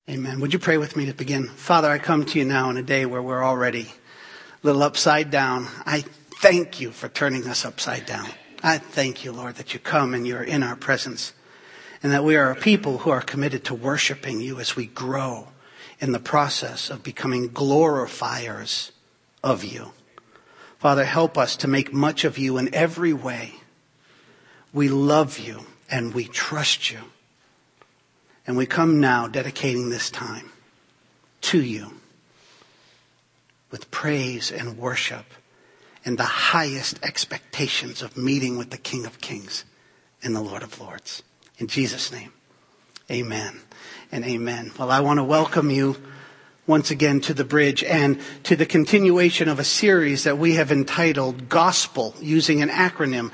Amen. Would you pray with me to begin? Father, I come to you now in a day where we're already a little upside down. I thank you for turning us upside down. I thank you, Lord, that you come and you're in our presence and that we are a people who are committed to worshiping you as we grow in the process of becoming glorifiers of you. Father, help us to make much of you in every way. We love you and we trust you. And we come now dedicating this time to you with praise and worship and the highest expectations of meeting with the King of Kings and the Lord of Lords. In Jesus' name, amen and amen. Well, I want to welcome you once again to the bridge and to the continuation of a series that we have entitled Gospel, using an acronym,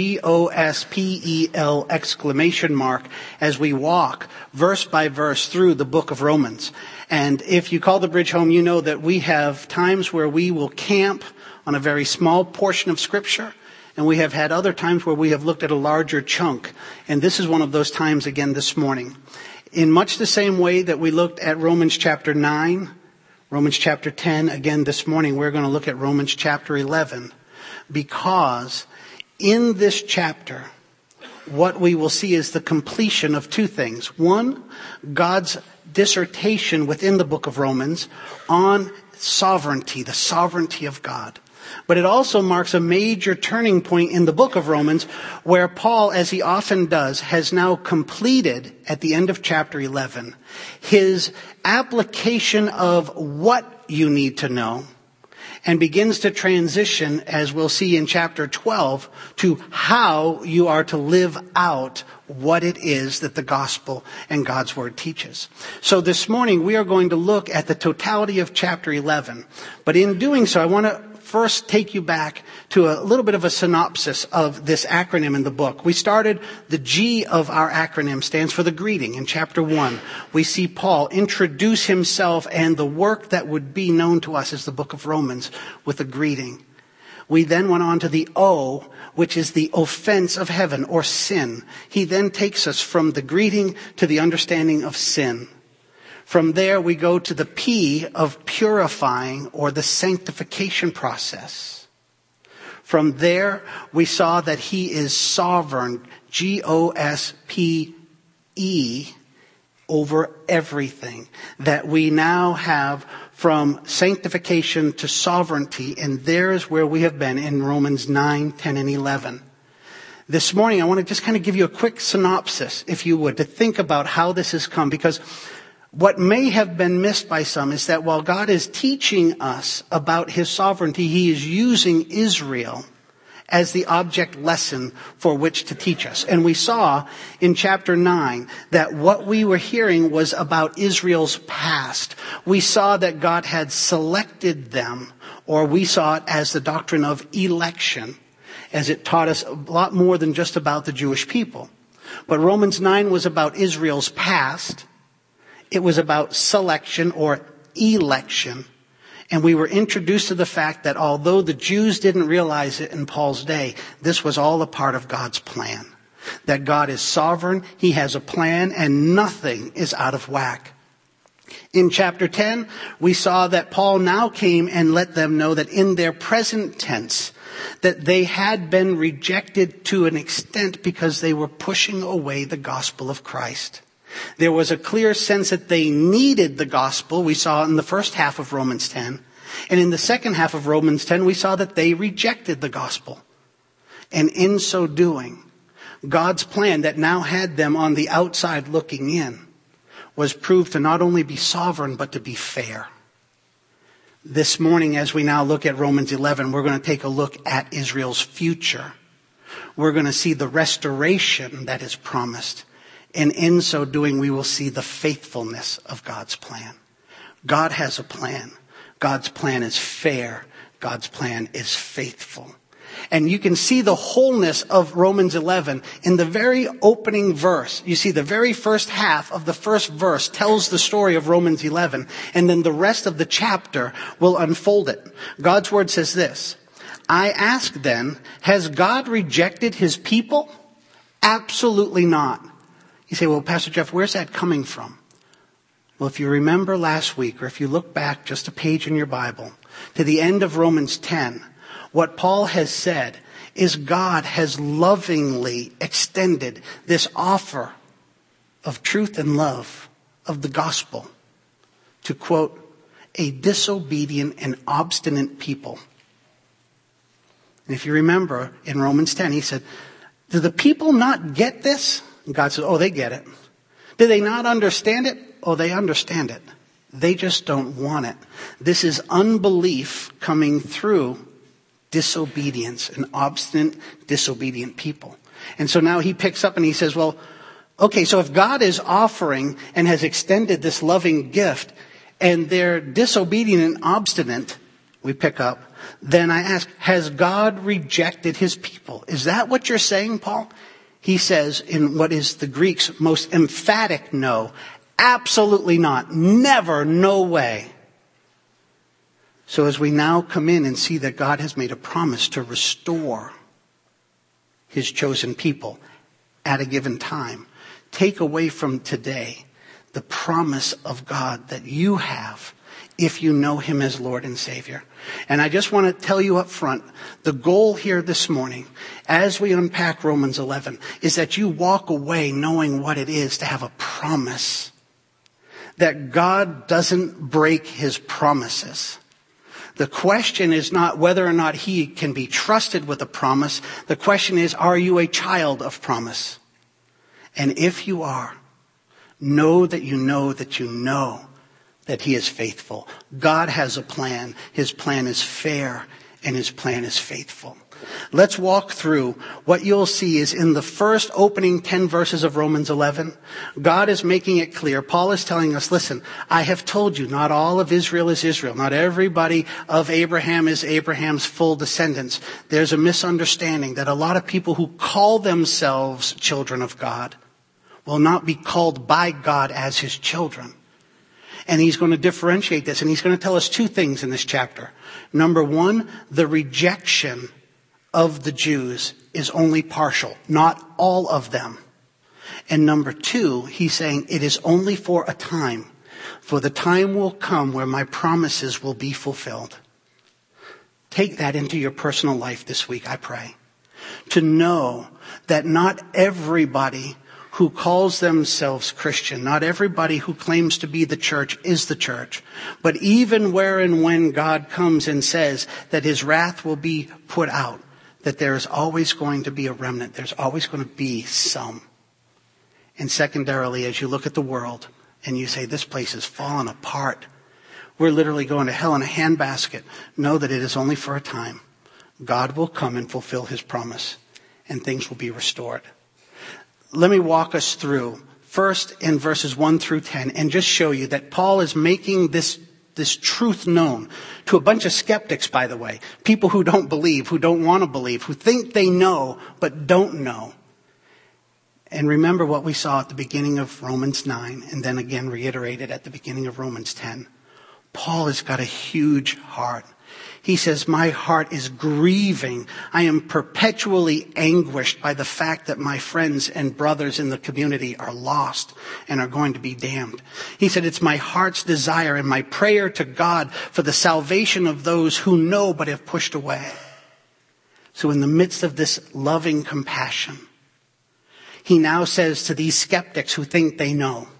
GOSPEL exclamation mark, as we walk verse by verse through the book of Romans. And if you call the bridge home, you know that we have times where we will camp on a very small portion of Scripture, and we have had other times where we have looked at a larger chunk. And this is one of those times again this morning. In much the same way that we looked at Romans chapter 9, Romans chapter 10, again this morning we're going to look at Romans chapter 11, because in this chapter what we will see is the completion of two things. One, God's dissertation within the book of Romans on sovereignty, the sovereignty of God. But it also marks a major turning point in the book of Romans where Paul, as he often does, has now completed at the end of chapter 11 his application of what you need to know and begins to transition, as we'll see in chapter 12, to how you are to live out what it is that the gospel and God's word teaches. So this morning we are going to look at the totality of chapter 11. But in doing so, I want to first take you back to a little bit of a synopsis of this acronym in the book. We started, the G of our acronym stands for the greeting. In chapter 1, we see Paul introduce himself and the work that would be known to us as the book of Romans with a greeting. We then went on to the O, which is the offense of heaven or sin. He then takes us from the greeting to the understanding of sin. From there, we go to the P of purifying or the sanctification process. From there, we saw that he is sovereign, G-O-S-P-E, over everything. That we now have from sanctification to sovereignty, and there's where we have been in Romans 9, 10, and 11. This morning, I want to just kind of give you a quick synopsis, if you would, to think about how this has come, because what may have been missed by some is that while God is teaching us about his sovereignty, he is using Israel as the object lesson for which to teach us. And we saw in chapter 9 that what we were hearing was about Israel's past. We saw that God had selected them, or we saw it as the doctrine of election, as it taught us a lot more than just about the Jewish people. But Romans 9 was about Israel's past. It was about selection or election. And we were introduced to the fact that although the Jews didn't realize it in Paul's day, this was all a part of God's plan. That God is sovereign, he has a plan, and nothing is out of whack. In chapter 10, we saw that Paul now came and let them know that in their present tense, that they had been rejected to an extent because they were pushing away the gospel of Christ. There was a clear sense that they needed the gospel. We saw in the first half of Romans 10. And in the second half of Romans 10, we saw that they rejected the gospel. And in so doing, God's plan that now had them on the outside looking in was proved to not only be sovereign, but to be fair. This morning, as we now look at Romans 11, we're going to take a look at Israel's future. We're going to see the restoration that is promised. And in so doing, we will see the faithfulness of God's plan. God has a plan. God's plan is fair. God's plan is faithful. And you can see the wholeness of Romans 11 in the very opening verse. You see the very first half of the first verse tells the story of Romans 11. And then the rest of the chapter will unfold it. God's word says this: I ask then, has God rejected his people? Absolutely not. You say, well, Pastor Jeff, where's that coming from? Well, if you remember last week, or if you look back just a page in your Bible, to the end of Romans 10, what Paul has said is God has lovingly extended this offer of truth and love of the gospel to, quote, a disobedient and obstinate people. And if you remember in Romans 10, he said, do the people not get this? And God says, oh, they get it. Do they not understand it? Oh, they understand it. They just don't want it. This is unbelief coming through disobedience, an obstinate, disobedient people. And so now he picks up and he says, well, okay, so if God is offering and has extended this loving gift and they're disobedient and obstinate, we pick up, then I ask, has God rejected his people? Is that what you're saying, Paul? He says in what is the Greek's most emphatic no, absolutely not, never, no way. So as we now come in and see that God has made a promise to restore his chosen people at a given time, take away from today the promise of God that you have if you know him as Lord and Savior. And I just want to tell you up front, the goal here this morning, as we unpack Romans 11, is that you walk away knowing what it is to have a promise. That God doesn't break his promises. The question is not whether or not he can be trusted with a promise. The question is, are you a child of promise? And if you are, know that you know that you know that he is faithful. God has a plan. His plan is fair and his plan is faithful. Let's walk through what you'll see is in the first opening 10 verses of Romans 11, God is making it clear. Paul is telling us, listen, I have told you, not all of Israel is Israel. Not everybody of Abraham is Abraham's full descendants. There's a misunderstanding that a lot of people who call themselves children of God will not be called by God as his children. And he's going to differentiate this. And he's going to tell us two things in this chapter. Number one, the rejection of the Jews is only partial, not all of them. And number two, he's saying it is only for a time. For the time will come where my promises will be fulfilled. Take that into your personal life this week, I pray. To know that not everybody who calls themselves Christian, not everybody who claims to be the church is the church. But even where and when God comes and says that his wrath will be put out, that there is always going to be a remnant. There's always going to be some. And secondarily, as you look at the world and you say, this place is falling apart. We're literally going to hell in a handbasket. Know that it is only for a time. God will come and fulfill his promise and things will be restored. Let me walk us through first in verses 1 through 10 and just show you that Paul is making this truth known to a bunch of skeptics, by the way. People who don't believe, who don't want to believe, who think they know but don't know. And remember what we saw at the beginning of Romans 9 and then again reiterated at the beginning of Romans 10. Paul has got a huge heart. He says, my heart is grieving. I am perpetually anguished by the fact that my friends and brothers in the community are lost and are going to be damned. He said, it's my heart's desire and my prayer to God for the salvation of those who know but have pushed away. So in the midst of this loving compassion, he now says to these skeptics who think they know,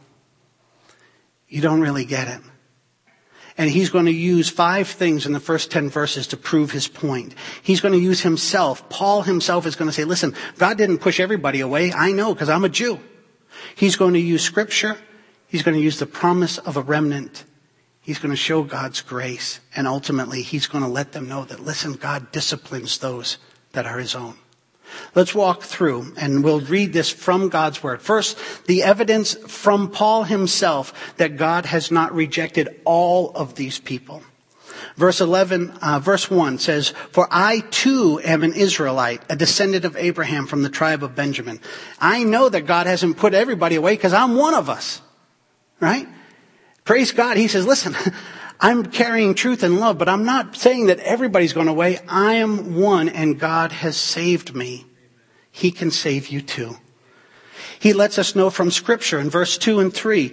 you don't really get it. And he's going to use 5 things in the first 10 verses to prove his point. He's going to use himself. Paul himself is going to say, listen, God didn't push everybody away. I know because I'm a Jew. He's going to use scripture. He's going to use the promise of a remnant. He's going to show God's grace. And ultimately, he's going to let them know that, listen, God disciplines those that are his own. Let's walk through and we'll read this from God's word. First, the evidence from Paul himself that God has not rejected all of these people. Verse 1 says, for I too am an Israelite, a descendant of Abraham from the tribe of Benjamin. I know that God hasn't put everybody away because I'm one of us. Right? Praise God. He says, listen, I'm carrying truth and love, but I'm not saying that everybody's going away. I am one and God has saved me. He can save you too. He lets us know from scripture in verse 2 and 3,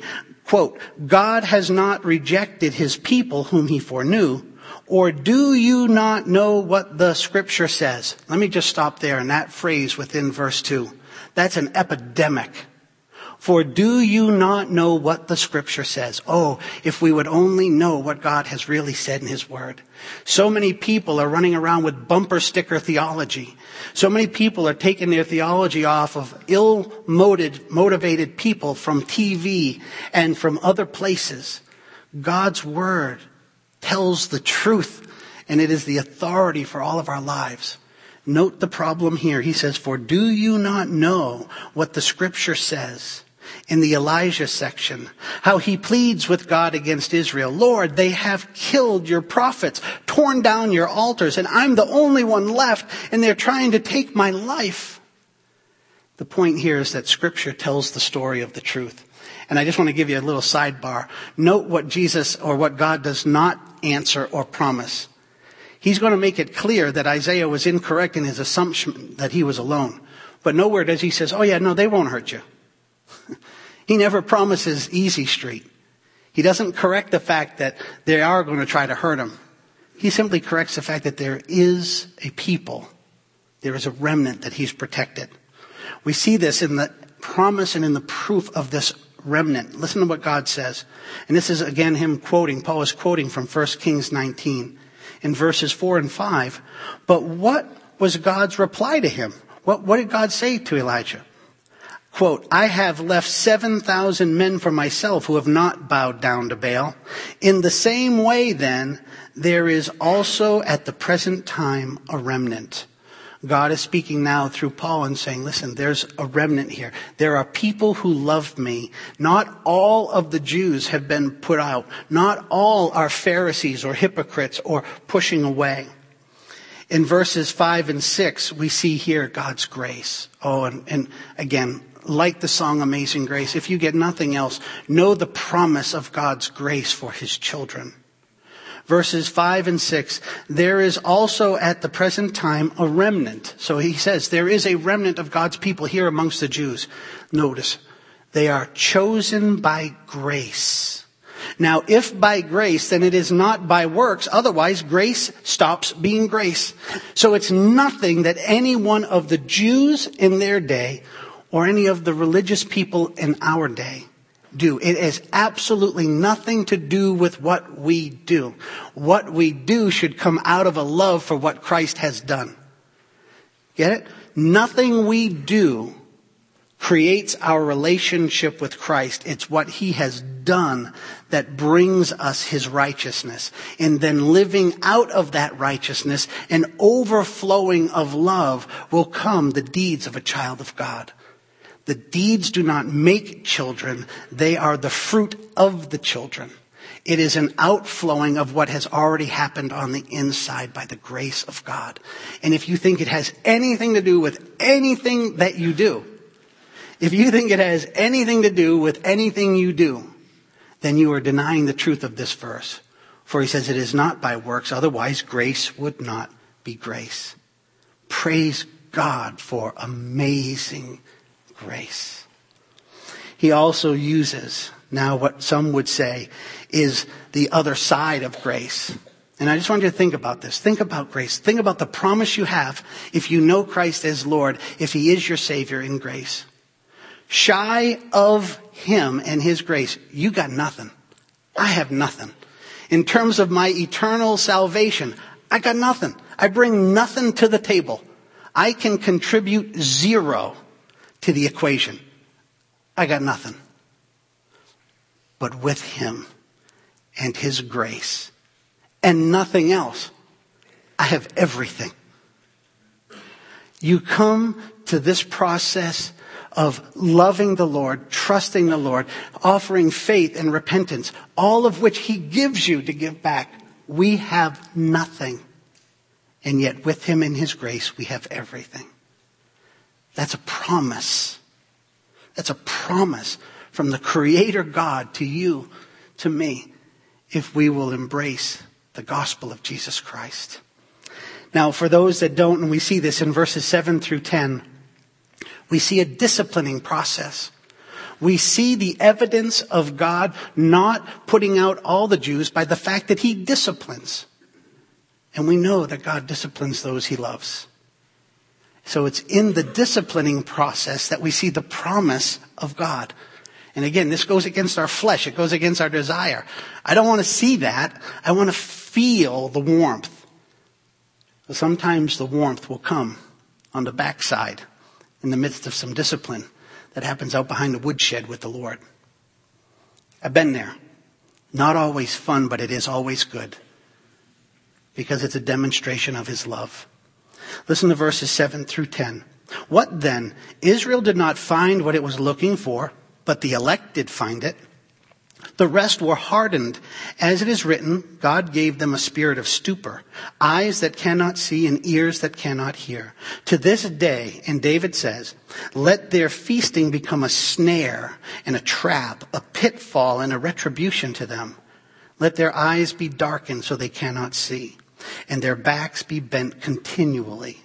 Quote, God has not rejected his people whom he foreknew. Or do you not know what the scripture says? Let me just stop there in that phrase within verse 2. That's an epidemic. For do you not know what the scripture says? Oh, if we would only know what God has really said in his word. So many people are running around with bumper sticker theology. So many people are taking their theology off of motivated people from TV and from other places. God's word tells the truth, and it is the authority for all of our lives. Note the problem here. He says, for do you not know what the scripture says? In the Elijah section, how he pleads with God against Israel. Lord, they have killed your prophets, torn down your altars, and I'm the only one left, and they're trying to take my life. The point here is that scripture tells the story of the truth. And I just want to give you a little sidebar. Note what Jesus or what God does not answer or promise. He's going to make it clear that Isaiah was incorrect in his assumption that he was alone. But nowhere does he say, oh yeah, no, they won't hurt you. He never promises easy street. He doesn't correct the fact that they are going to try to hurt him. He simply corrects the fact that there is a people. There is a remnant that he's protected. We see this in the promise and in the proof of this remnant. Listen to what God says. And this is again him quoting. Paul is quoting from 1 Kings 19 in verses 4 and 5. But what was God's reply to him? What did God say to Elijah? Quote, I have left 7,000 men for myself who have not bowed down to Baal. In the same way, then, there is also at the present time a remnant. God is speaking now through Paul and saying, listen, there's a remnant here. There are people who love me. Not all of the Jews have been put out. Not all are Pharisees or hypocrites or pushing away. In verses 5 and 6, we see here God's grace. Oh, and again, like the song Amazing Grace, if you get nothing else, know the promise of God's grace for his children. Verses 5 and 6, there is also at the present time a remnant. So he says there is a remnant of God's people here amongst the Jews. Notice, they are chosen by grace. Now, if by grace, then it is not by works. Otherwise, grace stops being grace. So it's nothing that any one of the Jews in their day or any of the religious people in our day do. It has absolutely nothing to do with what we do. What we do should come out of a love for what Christ has done. Get it? Nothing we do creates our relationship with Christ. It's what he has done that brings us his righteousness. And then living out of that righteousness and overflowing of love will come the deeds of a child of God. The deeds do not make children. They are the fruit of the children. It is an outflowing of what has already happened on the inside by the grace of God. And if you think it has anything to do with anything that you do, if you think it has anything to do with anything you do, then you are denying the truth of this verse. For he says it is not by works, otherwise grace would not be grace. Praise God for amazing grace. He also uses now what some would say is the other side of grace. And I just want you to think about this. Think about grace. Think about the promise you have if you know Christ as Lord, if he is your Savior in grace. Shy of him and his grace, you got nothing. I have nothing. In terms of my eternal salvation, I got nothing. I bring nothing to the table. I can contribute zero to the equation. I got nothing. But with him and his grace and nothing else, I have everything. You come to this process of loving the Lord, trusting the Lord, offering faith and repentance, all of which he gives you to give back. We have nothing. And yet with him and his grace, we have everything. That's a promise. That's a promise from the Creator God to you, to me, if we will embrace the gospel of Jesus Christ. Now, for those that don't, and we see this in verses 7 through 10, we see a disciplining process. We see the evidence of God not putting out all the Jews by the fact that he disciplines. And we know that God disciplines those he loves. So it's in the disciplining process that we see the promise of God. And again, this goes against our flesh. It goes against our desire. I don't want to see that. I want to feel the warmth. But sometimes the warmth will come on the backside in the midst of some discipline that happens out behind the woodshed with the Lord. I've been there. Not always fun, but it is always good. Because it's a demonstration of his love. Listen to verses 7 through 10. What then? Israel did not find what it was looking for, but the elect did find it. The rest were hardened. As it is written, God gave them a spirit of stupor, eyes that cannot see and ears that cannot hear. To this day, and David says, let their feasting become a snare and a trap, a pitfall and a retribution to them. Let their eyes be darkened so they cannot see, and their backs be bent continually.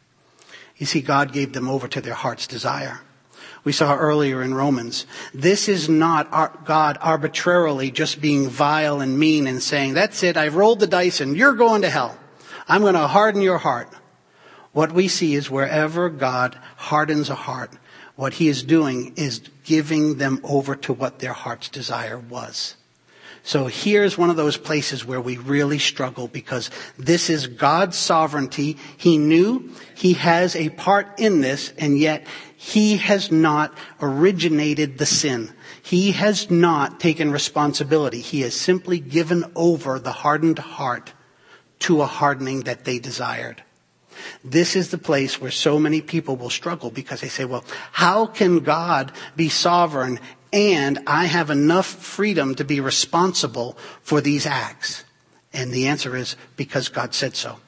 You see, God gave them over to their heart's desire. We saw earlier in Romans, this is not God arbitrarily just being vile and mean and saying, that's it, I've rolled the dice and you're going to hell. I'm going to harden your heart. What we see is wherever God hardens a heart, what he is doing is giving them over to what their heart's desire was. So here's one of those places where we really struggle because this is God's sovereignty. He knew he has a part in this, and yet he has not originated the sin. He has not taken responsibility. He has simply given over the hardened heart to a hardening that they desired. This is the place where so many people will struggle because they say, well, how can God be sovereign and I have enough freedom to be responsible for these acts? And the answer is because God said so.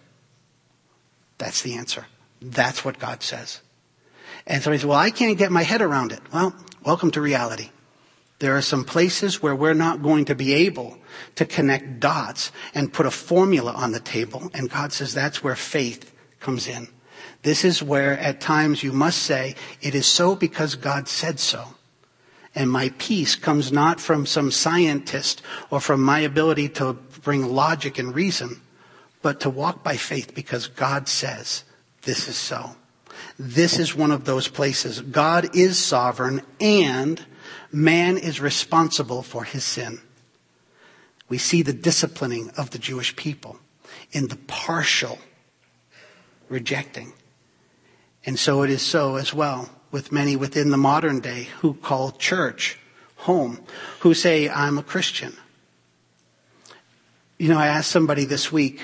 That's the answer. That's what God says. And somebody says, well, I can't get my head around it. Well, welcome to reality. There are some places where we're not going to be able to connect dots and put a formula on the table. And God says that's where faith comes in. This is where at times you must say, it is so because God said so. And my peace comes not from some scientist or from my ability to bring logic and reason, but to walk by faith because God says this is so. This is one of those places. God is sovereign and man is responsible for his sin. We see the disciplining of the Jewish people in the partial rejecting. And so it is so as well with many within the modern day who call church home, who say, I'm a Christian. You know, I asked somebody this week,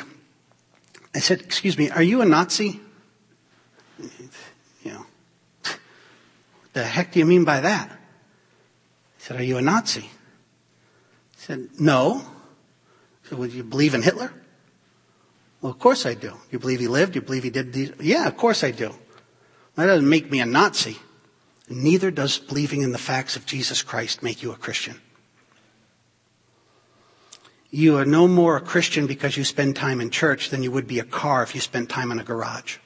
I said, excuse me, are you a Nazi? You know, what the heck do you mean by that? He said, are you a Nazi? I said, no. I said, well, do you believe in Hitler? Well, of course I do. You believe he lived? You believe he did these? Yeah, of course I do. That doesn't make me a Nazi. Neither does believing in the facts of Jesus Christ make you a Christian. You are no more a Christian because you spend time in church than you would be a car if you spent time in a garage.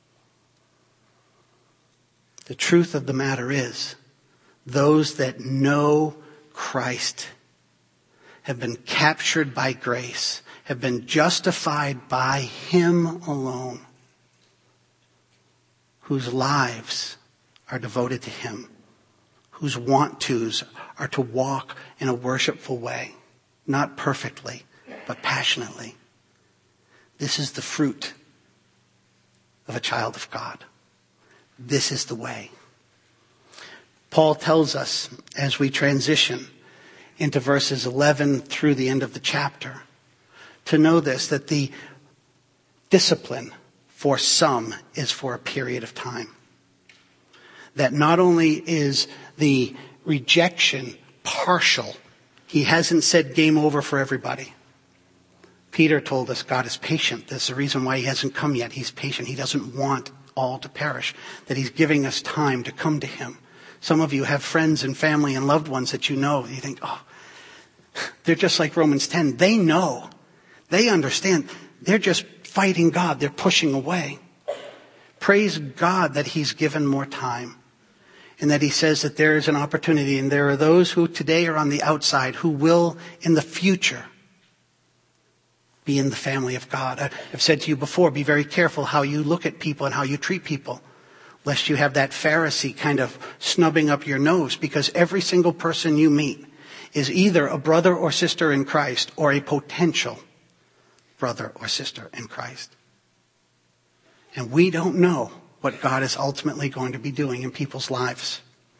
The truth of the matter is, those that know Christ have been captured by grace, have been justified by him alone, whose lives are devoted to him, whose want-tos are to walk in a worshipful way, not perfectly, but passionately. This is the fruit of a child of God. This is the way. Paul tells us as we transition into verses 11 through the end of the chapter to know this, that the discipline for some is for a period of time. That not only is the rejection partial, he hasn't said game over for everybody. Peter told us God is patient. That's the reason why he hasn't come yet. He's patient. He doesn't want all to perish. That he's giving us time to come to him. Some of you have friends and family and loved ones that you know. You think, oh, they're just like Romans 10. They know. They understand. They're just fighting God. They're pushing away. Praise God that he's given more time. And that he says that there is an opportunity, and there are those who today are on the outside who will in the future be in the family of God. I've said to you before, be very careful how you look at people and how you treat people, lest you have that Pharisee kind of snubbing up your nose, because every single person you meet is either a brother or sister in Christ or a potential brother or sister in Christ. And we don't know what God is ultimately going to be doing in people's lives.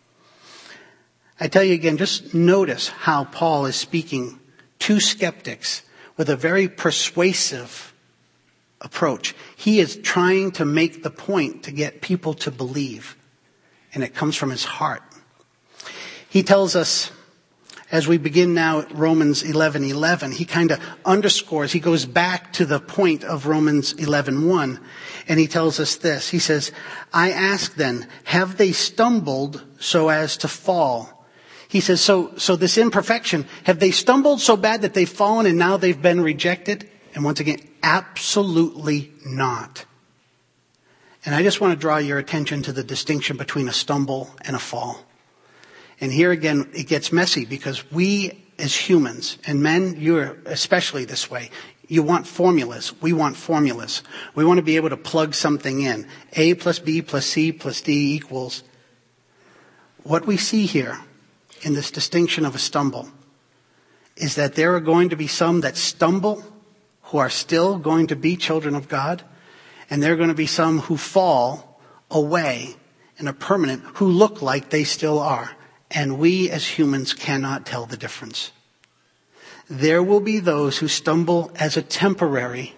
I tell you again, just notice how Paul is speaking to skeptics with a very persuasive approach. He is trying to make the point to get people to believe, and it comes from his heart. He tells us, as we begin now at Romans 11:11, he kind of underscores, he goes back to the point of Romans 11:1, and he tells us this. He says, I ask then, have they stumbled so as to fall? He says, so this imperfection, have they stumbled so bad that they've fallen and now they've been rejected? And once again, absolutely not. And I just want to draw your attention to the distinction between a stumble and a fall. And here again, it gets messy, because we as humans, and men, you're especially this way, you want formulas. We want formulas. We want to be able to plug something in. A plus B plus C plus D equals. What we see here in this distinction of a stumble is that there are going to be some that stumble who are still going to be children of God, and there are going to be some who fall away and are permanent, who look like they still are. And we as humans cannot tell the difference. There will be those who stumble as a temporary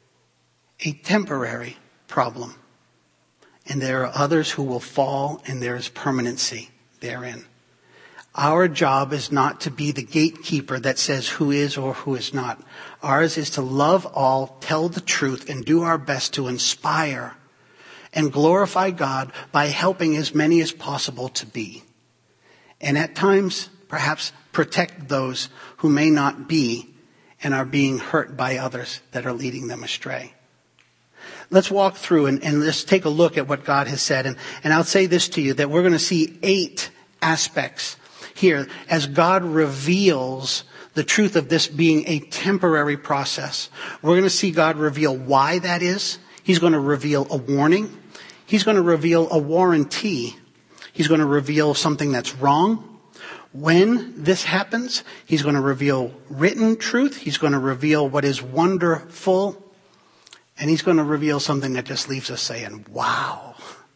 problem. And there are others who will fall, and there is permanency therein. Our job is not to be the gatekeeper that says who is or who is not. Ours is to love all, tell the truth, and do our best to inspire and glorify God by helping as many as possible to be. And at times, perhaps protect those who may not be and are being hurt by others that are leading them astray. Let's walk through and let's take a look at what God has said. And I'll say this to you, that we're going to see 8 aspects here as God reveals the truth of this being a temporary process. We're going to see God reveal why that is. He's going to reveal a warning. He's going to reveal a warranty. He's going to reveal something that's wrong. When this happens, he's going to reveal written truth. He's going to reveal what is wonderful. And he's going to reveal something that just leaves us saying, wow.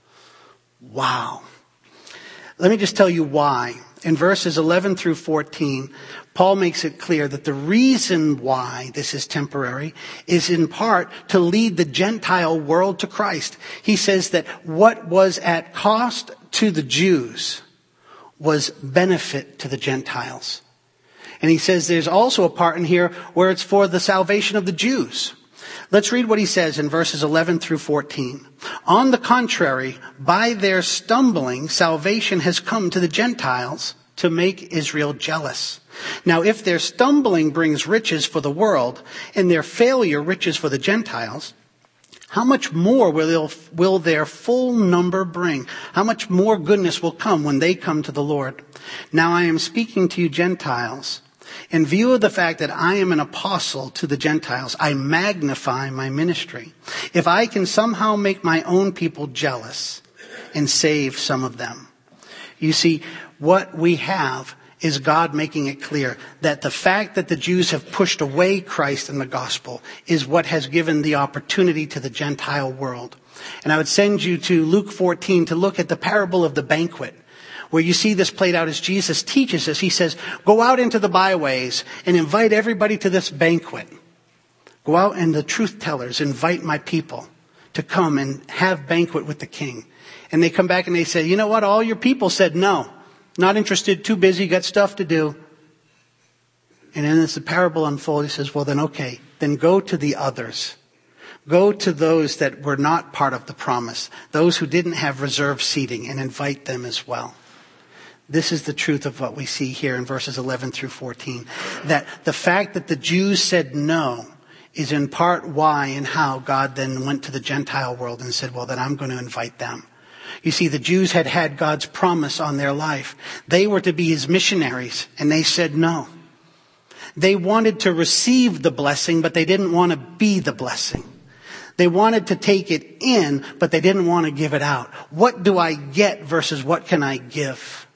Wow. Let me just tell you why. In verses 11 through 14, Paul makes it clear that the reason why this is temporary is in part to lead the Gentile world to Christ. He says that what was at cost to the Jews was benefit to the Gentiles. And he says there's also a part in here where it's for the salvation of the Jews. Let's read what he says in verses 11 through 14. On the contrary, by their stumbling, salvation has come to the Gentiles to make Israel jealous. Now, if their stumbling brings riches for the world and their failure riches for the Gentiles, how much more will their full number bring? How much more goodness will come when they come to the Lord? Now I am speaking to you Gentiles. In view of the fact that I am an apostle to the Gentiles, I magnify my ministry. If I can somehow make my own people jealous and save some of them. You see, what we have is God making it clear that the fact that the Jews have pushed away Christ and the gospel is what has given the opportunity to the Gentile world. And I would send you to Luke 14 to look at the parable of the banquet, where you see this played out as Jesus teaches us. He says, go out into the byways and invite everybody to this banquet. Go out and the truth tellers invite my people to come and have banquet with the king. And they come back and they say, you know what? All your people said no. Not interested, too busy, got stuff to do. And then as the parable unfolds, he says, well then okay, then go to the others. Go to those that were not part of the promise, those who didn't have reserved seating, and invite them as well. This is the truth of what we see here in verses 11 through 14. That the fact that the Jews said no is in part why and how God then went to the Gentile world and said, well then I'm going to invite them. You see, the Jews had had God's promise on their life. They were to be his missionaries, and they said no. They wanted to receive the blessing, but they didn't want to be the blessing. They wanted to take it in, but they didn't want to give it out. What do I get versus what can I give?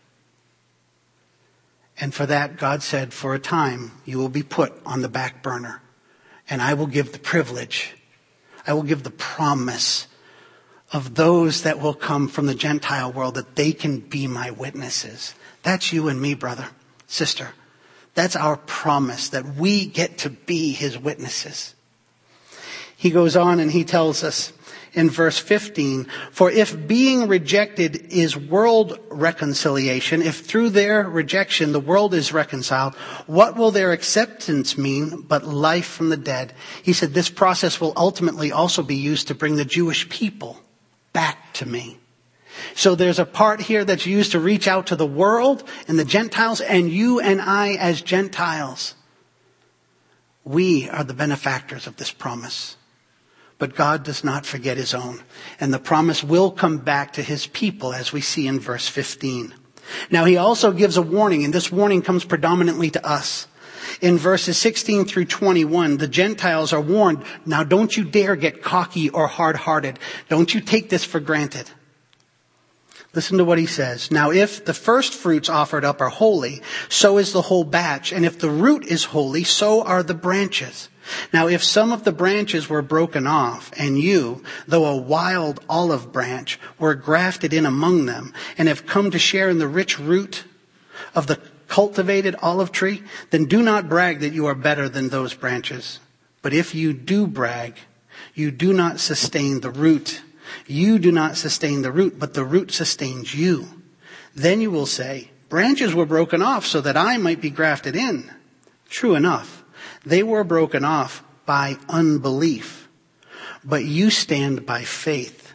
And for that, God said, for a time, you will be put on the back burner. And I will give the privilege, I will give the promise of those that will come from the Gentile world, that they can be my witnesses. That's you and me, brother, sister. That's our promise, that we get to be his witnesses. He goes on and he tells us in verse 15, for if being rejected is world reconciliation, if through their rejection the world is reconciled, what will their acceptance mean but life from the dead? He said this process will ultimately also be used to bring the Jewish people back to me. So there's a part here that's used to reach out to the world and the Gentiles, and you and I as Gentiles. We are the benefactors of this promise. But God does not forget his own. And the promise will come back to his people, as we see in verse 15. Now he also gives a warning, and this warning comes predominantly to us. In verses 16 through 21, the Gentiles are warned, now don't you dare get cocky or hard-hearted. Don't you take this for granted. Listen to what he says. Now if the first fruits offered up are holy, so is the whole batch. And if the root is holy, so are the branches. Now if some of the branches were broken off, and you, though a wild olive branch, were grafted in among them, and have come to share in the rich root of the cultivated olive tree, then do not brag that you are better than those branches. But if you do brag, you do not sustain the root. You do not sustain the root, but the root sustains you. Then you will say, branches were broken off so that I might be grafted in. True enough. They were broken off by unbelief, but you stand by faith.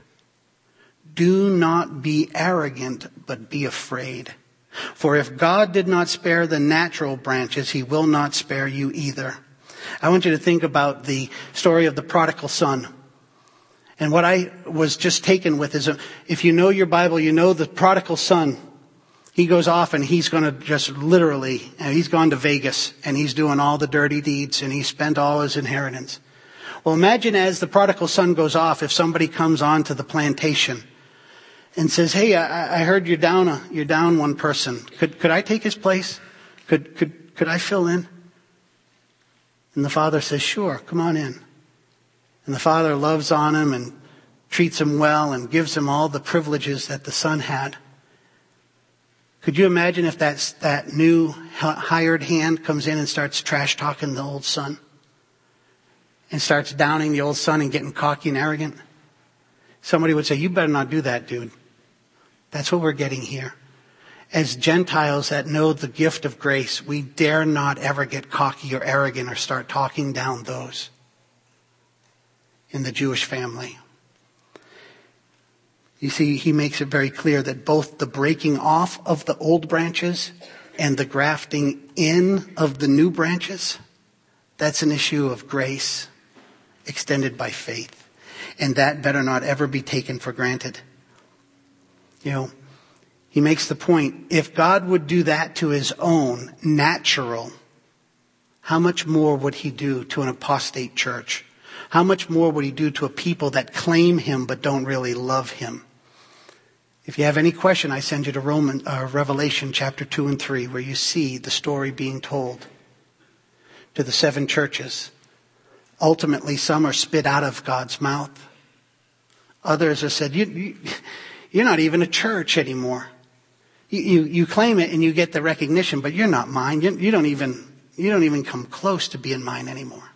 Do not be arrogant, but be afraid. For if God did not spare the natural branches, he will not spare you either. I want you to think about the story of the prodigal son. And what I was just taken with is, if you know your Bible, you know the prodigal son. He goes off and he's going to just literally, he's gone to Vegas and he's doing all the dirty deeds and he spent all his inheritance. Well, imagine as the prodigal son goes off, if somebody comes on to the plantation and says, hey, I heard you're down one person. Could I take his place? Could I fill in? And the father says, sure, come on in. And the father loves on him and treats him well and gives him all the privileges that the son had. Could you imagine if that new hired hand comes in and starts trash talking the old son? And starts downing the old son and getting cocky and arrogant? Somebody would say, you better not do that, dude. That's what we're getting here. As Gentiles that know the gift of grace, we dare not ever get cocky or arrogant or start talking down those in the Jewish family. You see, he makes it very clear that both the breaking off of the old branches and the grafting in of the new branches, that's an issue of grace extended by faith. And that better not ever be taken for granted. You know, he makes the point, if God would do that to his own natural, how much more would he do to an apostate church? How much more would he do to a people that claim him but don't really love him? If you have any question, I send you to Revelation chapter 2 and 3, where you see the story being told to the 7 churches. Ultimately, some are spit out of God's mouth. Others are said, you're not even a church anymore. You claim it and you get the recognition, but you're not mine. You don't even come close to being mine anymore.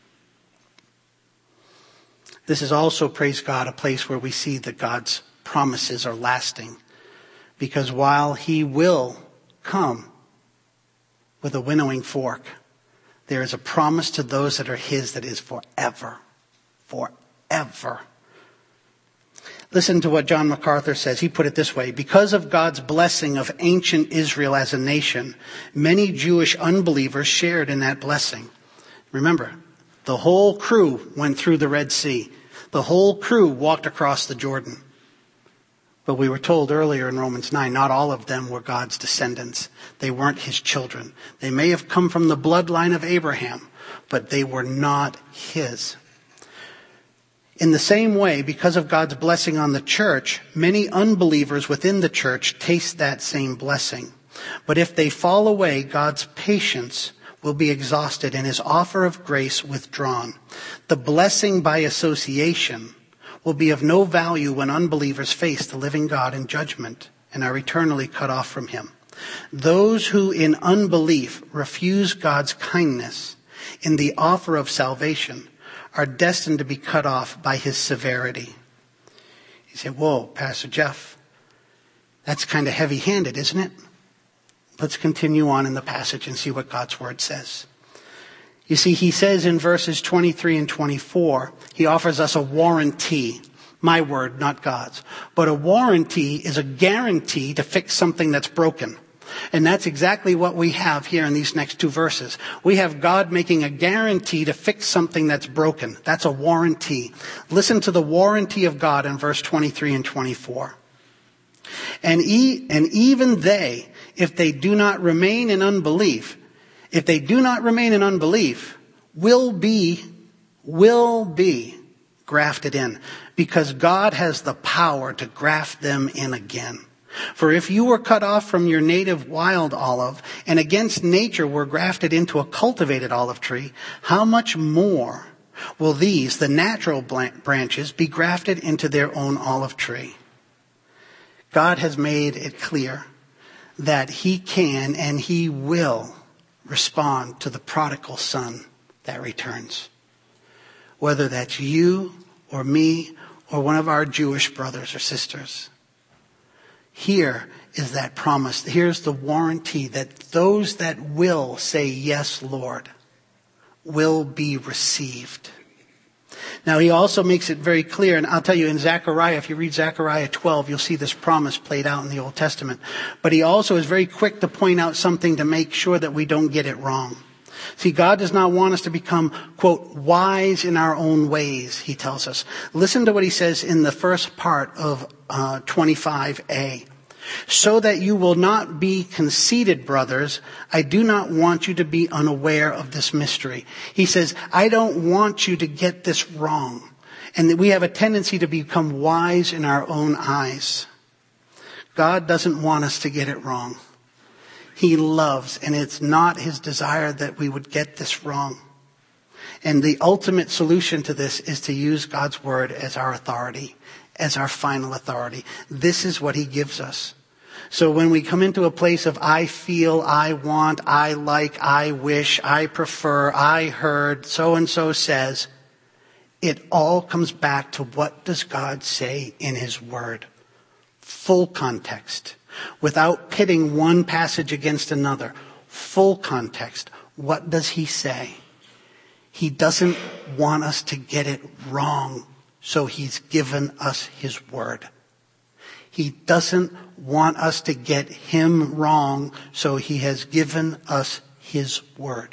This is also, praise God, a place where we see that God's promises are lasting. Because while he will come with a winnowing fork, there is a promise to those that are his that is forever. Forever. Listen to what John MacArthur says. He put it this way: because of God's blessing of ancient Israel as a nation, many Jewish unbelievers shared in that blessing. Remember, the whole crew went through the Red Sea. The whole crew walked across the Jordan. But we were told earlier in Romans 9, not all of them were God's descendants. They weren't his children. They may have come from the bloodline of Abraham, but they were not his. In the same way, because of God's blessing on the church, many unbelievers within the church taste that same blessing. But if they fall away, God's patience will be exhausted and his offer of grace withdrawn. The blessing by association will be of no value when unbelievers face the living God in judgment and are eternally cut off from him. Those who in unbelief refuse God's kindness in the offer of salvation are destined to be cut off by his severity. You say, whoa, Pastor Jeff, that's kind of heavy-handed, isn't it? Let's continue on in the passage and see what God's word says. You see, he says in verses 23 and 24, he offers us a warranty. My word, not God's. But a warranty is a guarantee to fix something that's broken. And that's exactly what we have here in these next two verses. We have God making a guarantee to fix something that's broken. That's a warranty. Listen to the warranty of God in verse 23 and 24. And even they, if they do not remain in unbelief, will be grafted in, because God has the power to graft them in again. For if you were cut off from your native wild olive, and against nature were grafted into a cultivated olive tree, how much more will these, the natural branches, be grafted into their own olive tree? God has made it clear that he can and he will respond to the prodigal son that returns. Whether that's you or me or one of our Jewish brothers or sisters. Here is that promise. Here's the warranty that those that will say, yes, Lord, will be received. Now, he also makes it very clear, and I'll tell you in Zechariah, if you read Zechariah 12, you'll see this promise played out in the Old Testament. But he also is very quick to point out something to make sure that we don't get it wrong. See, God does not want us to become, quote, wise in our own ways, he tells us. Listen to what he says in the first part of 25a. So that you will not be conceited, brothers, I do not want you to be unaware of this mystery. He says, I don't want you to get this wrong. And that we have a tendency to become wise in our own eyes. God doesn't want us to get it wrong. He loves, and it's not his desire that we would get this wrong. And the ultimate solution to this is to use God's word as our authority, as our final authority. This is what he gives us. So when we come into a place of I feel, I want, I like, I wish, I prefer, I heard, so-and-so says, it all comes back to what does God say in his word? Full context. Without pitting one passage against another. Full context. What does he say? He doesn't want us to get it wrong, so he's given us his word. He doesn't want us to get him wrong, so he has given us his word.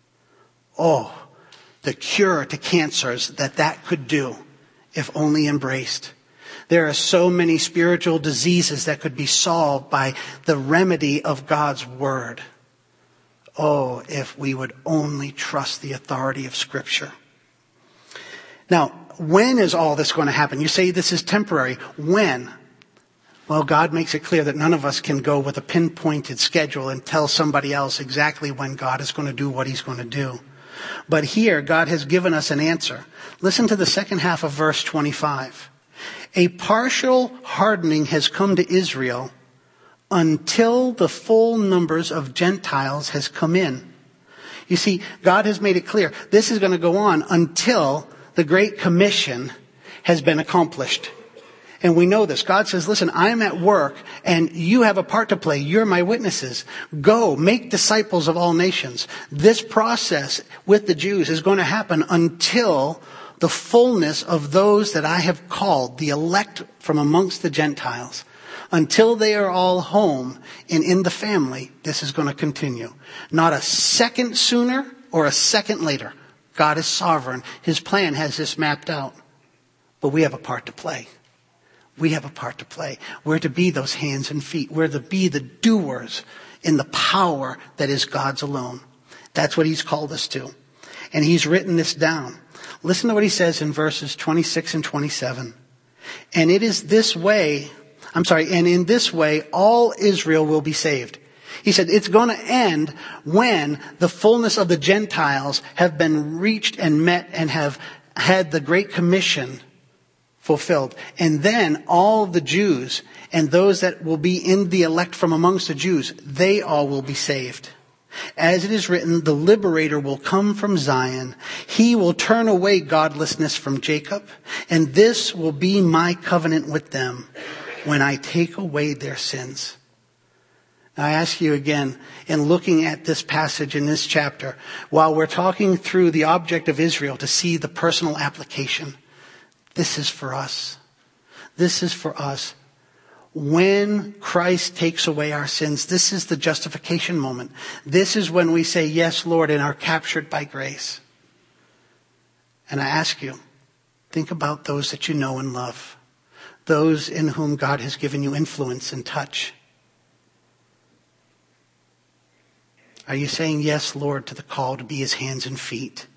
Oh, the cure to cancers that could do, if only embraced. There are so many spiritual diseases that could be solved by the remedy of God's word. Oh, if we would only trust the authority of Scripture. Now, when is all this going to happen? You say this is temporary. When? Well, God makes it clear that none of us can go with a pinpointed schedule and tell somebody else exactly when God is going to do what he's going to do. But here, God has given us an answer. Listen to the second half of verse 25. A partial hardening has come to Israel until the full numbers of Gentiles has come in. You see, God has made it clear. This is going to go on until the Great Commission has been accomplished. And we know this. God says, listen, I'm at work and you have a part to play. You're my witnesses. Go, make disciples of all nations. This process with the Jews is going to happen until the fullness of those that I have called, the elect from amongst the Gentiles, until they are all home and in the family, this is going to continue. Not a second sooner or a second later. God is sovereign. His plan has this mapped out. But we have a part to play. We have a part to play. We're to be those hands and feet. We're to be the doers in the power that is God's alone. That's what he's called us to. And he's written this down. Listen to what he says in verses 26 and 27. And in this way, all Israel will be saved. He said it's going to end when the fullness of the Gentiles have been reached and met and have had the Great Commission fulfilled. And then all the Jews and those that will be in the elect from amongst the Jews, they all will be saved. As it is written, the liberator will come from Zion. He will turn away godlessness from Jacob. And this will be my covenant with them when I take away their sins. Now I ask you again, in looking at this passage in this chapter, while we're talking through the object of Israel to see the personal application, this is for us. This is for us. When Christ takes away our sins, this is the justification moment. This is when we say, yes, Lord, and are captured by grace. And I ask you, think about those that you know and love. Those in whom God has given you influence and touch. Are you saying yes, Lord, to the call to be his hands and feet?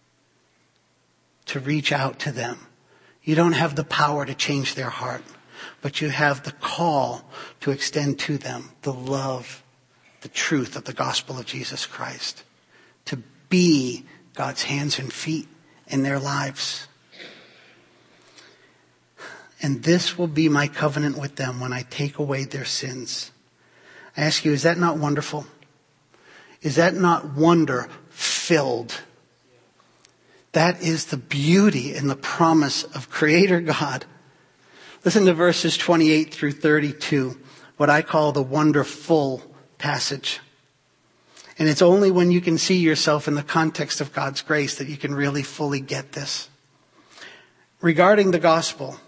To reach out to them. You don't have the power to change their heart, but you have the call to extend to them the love, the truth of the gospel of Jesus Christ. To be God's hands and feet in their lives. And this will be my covenant with them when I take away their sins. I ask you, is that not wonderful? Is that not wonder filled? That is the beauty and the promise of Creator God. Listen to verses 28 through 32, what I call the wonderful passage. And it's only when you can see yourself in the context of God's grace that you can really fully get this. Regarding the gospel,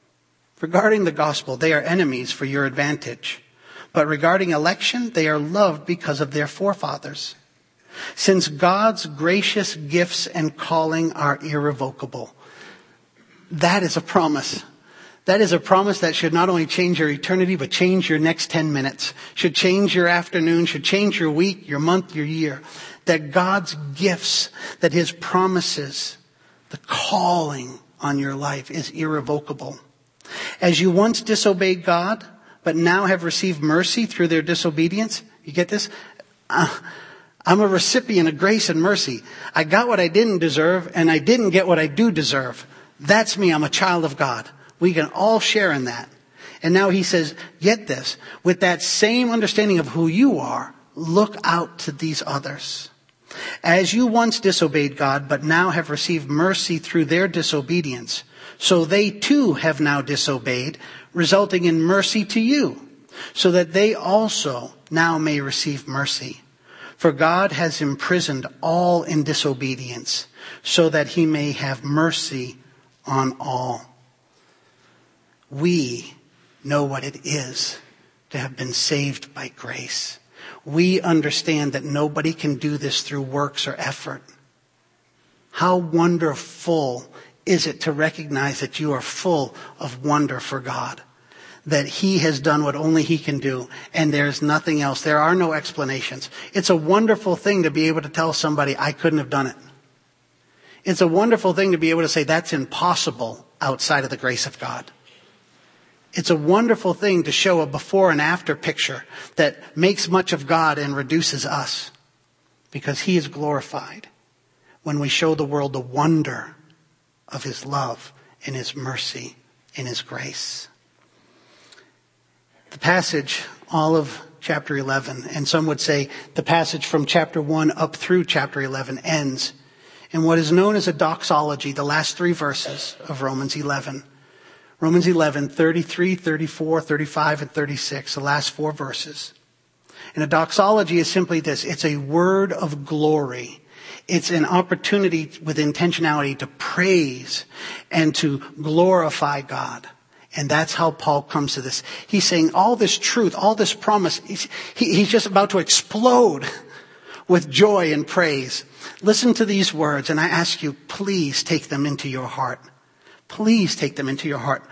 they are enemies for your advantage. But regarding election, they are loved because of their forefathers. Since God's gracious gifts and calling are irrevocable. That is a promise. That is a promise that should not only change your eternity, but change your next 10 minutes. Should change your afternoon, should change your week, your month, your year. That God's gifts, that his promises, the calling on your life is irrevocable. As you once disobeyed God, but now have received mercy through their disobedience. You get this? I'm a recipient of grace and mercy. I got what I didn't deserve, and I didn't get what I do deserve. That's me. I'm a child of God. We can all share in that. And now he says, get this. With that same understanding of who you are, look out to these others. As you once disobeyed God, but now have received mercy through their disobedience, so they too have now disobeyed, resulting in mercy to you, so that they also now may receive mercy. For God has imprisoned all in disobedience, so that he may have mercy on all. We know what it is to have been saved by grace. We understand that nobody can do this through works or effort. How wonderful is it to recognize that you are full of wonder for God? That he has done what only he can do, and there's nothing else. There are no explanations. It's a wonderful thing to be able to tell somebody, I couldn't have done it. It's a wonderful thing to be able to say, that's impossible outside of the grace of God. It's a wonderful thing to show a before and after picture that makes much of God and reduces us, because he is glorified when we show the world the wonder of his love and his mercy and his grace. The passage, all of chapter 11, and some would say the passage from chapter 1 up through chapter 11 ends in what is known as a doxology, the last three verses of Romans 11. Romans 11, 33, 34, 35, and 36, the last four verses. And a doxology is simply this. It's a word of glory. It's an opportunity with intentionality to praise and to glorify God. And that's how Paul comes to this. He's saying all this truth, all this promise, he's just about to explode with joy and praise. Listen to these words, and I ask you, please take them into your heart. Please take them into your heart.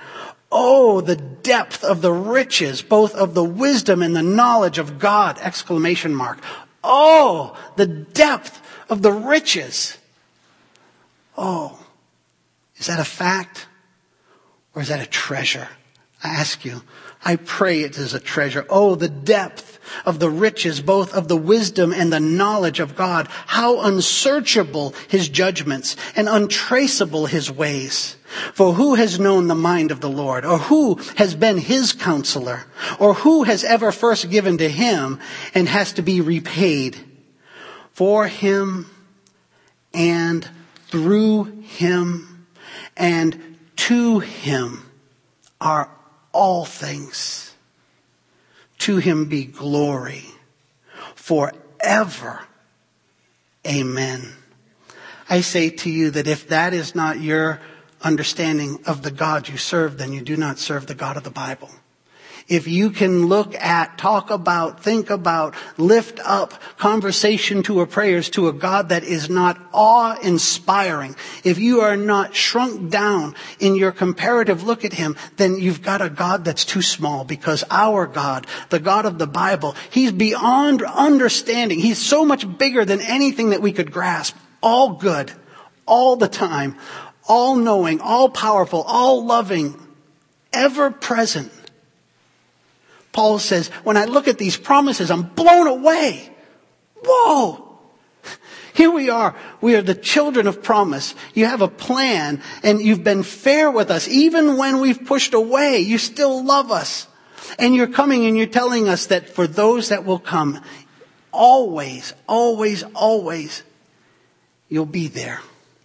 Oh, the depth of the riches, both of the wisdom and the knowledge of God! Exclamation mark. Oh, the depth of the riches. Oh, is that a fact or is that a treasure? I ask you. I pray it is a treasure. Oh, the depth of the riches, both of the wisdom and the knowledge of God. How unsearchable his judgments and untraceable his ways. For who has known the mind of the Lord? Or who has been his counselor? Or who has ever first given to him and has to be repaid? For him and through him and to him are all things. To him be glory forever. Amen. I say to you that if that is not your understanding of the God you serve, then you do not serve the God of the Bible. If you can look at, talk about, think about, lift up conversation to or prayers to a God that is not awe-inspiring, if you are not shrunk down in your comparative look at him, then you've got a God that's too small, because our God, the God of the Bible, he's beyond understanding. He's so much bigger than anything that we could grasp. All good, all the time, all knowing, all powerful, all loving, ever present. Paul says, when I look at these promises, I'm blown away. Whoa! Here we are. We are the children of promise. You have a plan and you've been fair with us. Even when we've pushed away, you still love us. And you're coming and you're telling us that for those that will come, always, always, always, you'll be there.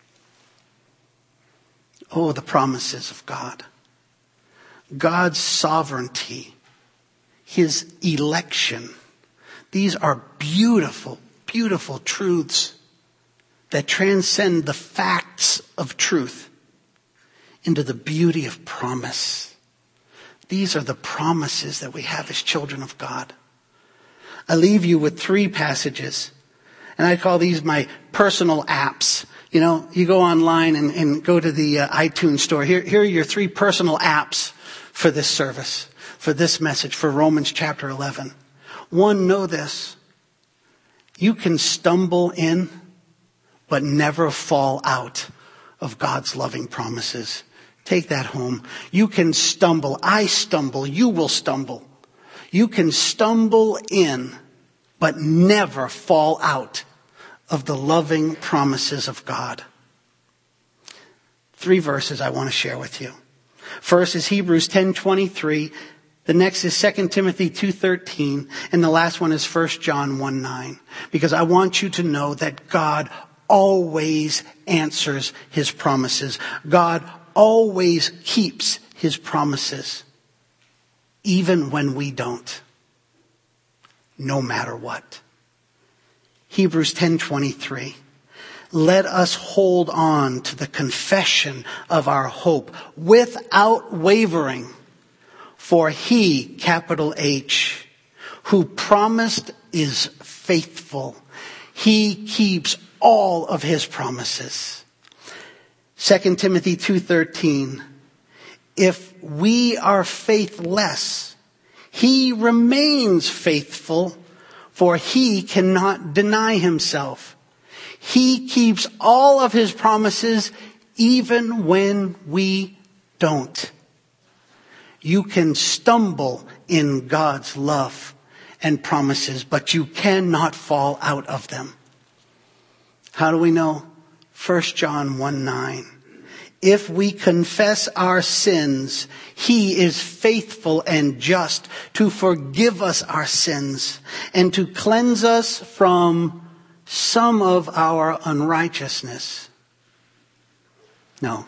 Oh, the promises of God. God's sovereignty. His election. These are beautiful, beautiful truths that transcend the facts of truth into the beauty of promise. These are the promises that we have as children of God. I leave you with 3 passages, and I call these my personal apps. You know, you go online and go to the iTunes store. Here are your 3 personal apps for this service. For this message, for Romans chapter 11. 1, know this. You can stumble in, but never fall out of God's loving promises. Take that home. You can stumble. I stumble. You will stumble. You can stumble in, but never fall out of the loving promises of God. 3 verses I want to share with you. First is Hebrews 10:23. The next is 2 Timothy 2:13. And the last one is 1 John 1:9. Because I want you to know that God always answers his promises. God always keeps his promises. Even when we don't. No matter what. Hebrews 10:23. Let us hold on to the confession of our hope without wavering. For he, capital H, who promised is faithful. He keeps all of his promises. 2 Timothy 2:13. If we are faithless, he remains faithful, for he cannot deny himself. He keeps all of his promises even when we don't. You can stumble in God's love and promises, but you cannot fall out of them. How do we know? 1 John 1:9. If we confess our sins, he is faithful and just to forgive us our sins and to cleanse us from some of our unrighteousness. No.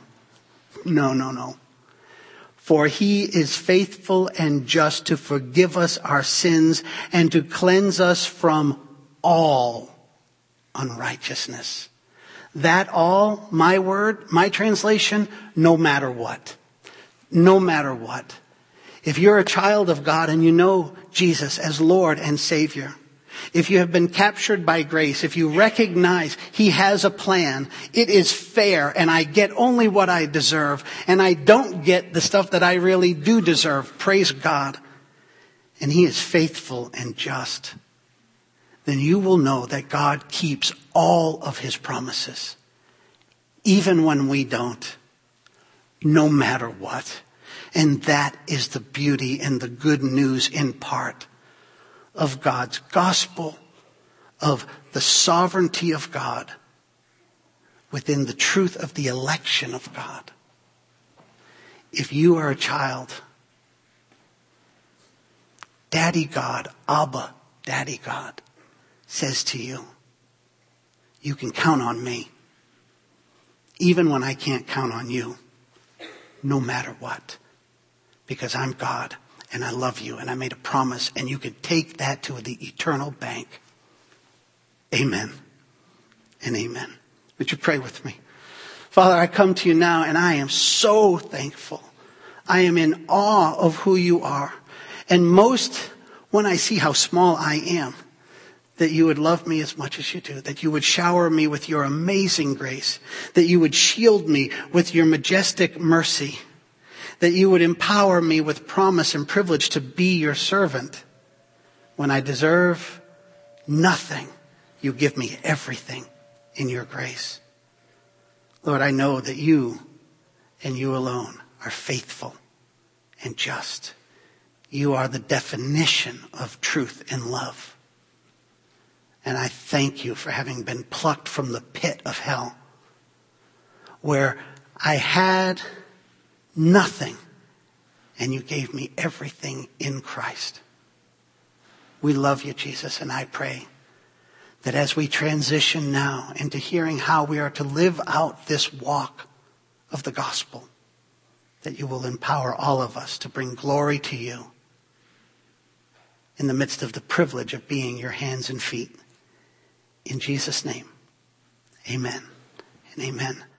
For he is faithful and just to forgive us our sins and to cleanse us from all unrighteousness. That all, my word, my translation, no matter what. No matter what. If you're a child of God and you know Jesus as Lord and Savior, if you have been captured by grace, if you recognize He has a plan, it is fair, and I get only what I deserve, and I don't get the stuff that I really do deserve, praise God, and He is faithful and just, then you will know that God keeps all of His promises, even when we don't, no matter what. And that is the beauty and the good news in part of God's gospel, of the sovereignty of God, within the truth of the election of God. If you are a child, Daddy God, Abba, Daddy God, says to you, you can count on me, even when I can't count on you, no matter what, because I'm God. And I love you, and I made a promise, and you can take that to the eternal bank. Amen and amen. Would you pray with me? Father, I come to you now, and I am so thankful. I am in awe of who you are. And most when I see how small I am, that you would love me as much as you do, that you would shower me with your amazing grace, that you would shield me with your majestic mercy, that you would empower me with promise and privilege to be your servant. When I deserve nothing, you give me everything in your grace. Lord, I know that you and you alone are faithful and just. You are the definition of truth and love. And I thank you for having been plucked from the pit of hell, where I had nothing, and you gave me everything in Christ. We love you, Jesus, and I pray that as we transition now into hearing how we are to live out this walk of the gospel, that you will empower all of us to bring glory to you in the midst of the privilege of being your hands and feet. In Jesus' name, amen and amen.